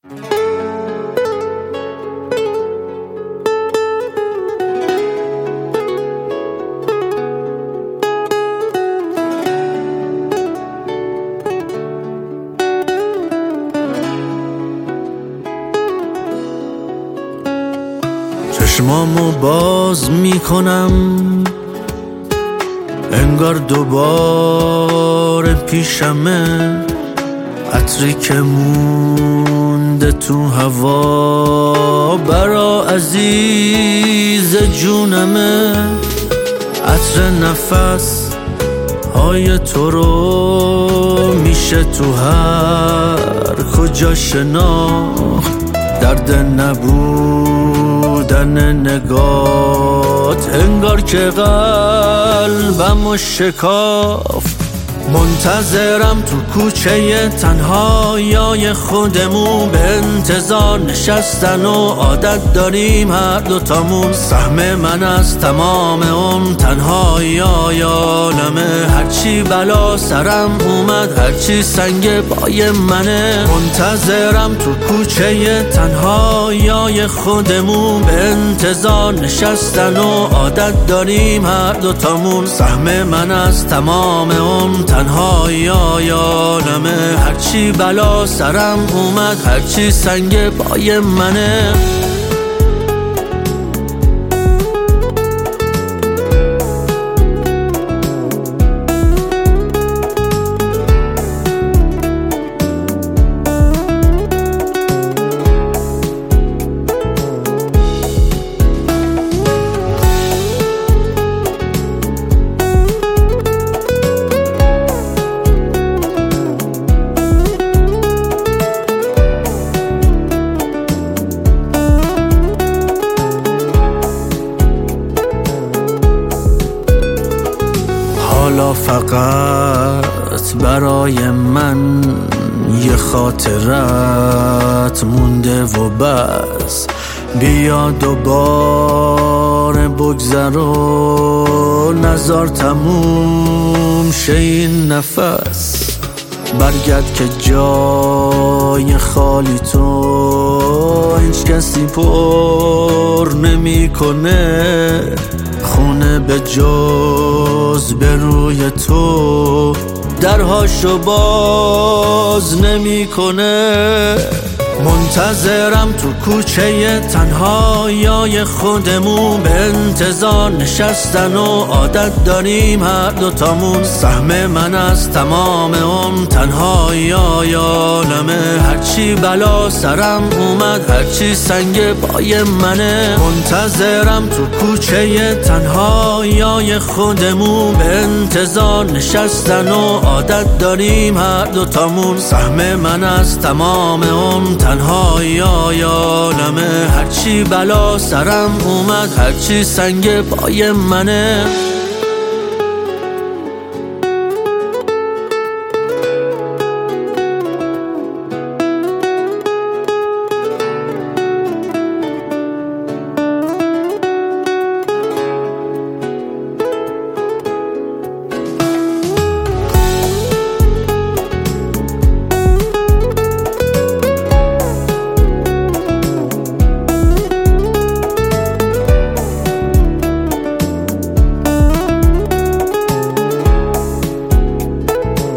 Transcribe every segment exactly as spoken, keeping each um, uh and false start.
چشمامو باز میکنم انگار دوباره پیشمه، عطری که مونده تو هوا برا عزیز جونمه. عطر نفس های تو رو میشه تو هر کجا شناخت، درد نبودن نگات انگار که قلبمو شکافت. منتظرم تو کوچه تنهایی خودمون، به انتظار نشستن و عادت داریم هر دوتامون. سهم من از تمام اون تنهایی عالمه، هرچی بلا سرم اومد هرچی سنگ پای منه. منتظرم تو کوچه تنهایی خودمون، به انتظار نشستن و عادت داریم هر دوتامون. سهم من از تمام اون تنهایی عالمه، هرچی بلا سرم اومد هرچی سنگ پای منه. حالا فقط برای من یه خاطرت مونده و بس، بیا دوباره بگذر و نزار تموم شه این نفس. برگرد که جای خالی تو هیچ کسی پر نمی کنه، خونه به جز به روی تو درهاشو باز نمی کنه. منتظرم تو کوچه تنهایی خودمون، به انتظار نشستن و عادت داریم هر دوتامون. سهم من از تمام اون تنهایی عالمه، هرچی بلا سرم اومد هرچی سنگ پای منه. منتظرم تو کوچه تنهایی خودمون، به انتظار نشستن و عادت داریم هر دوتامون. سهم من از تمام اون تنهایی عالمه، هرچی بلا سرم اومد هرچی سنگ پای منه.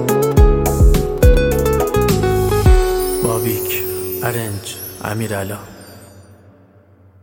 ارنج امیرعلا.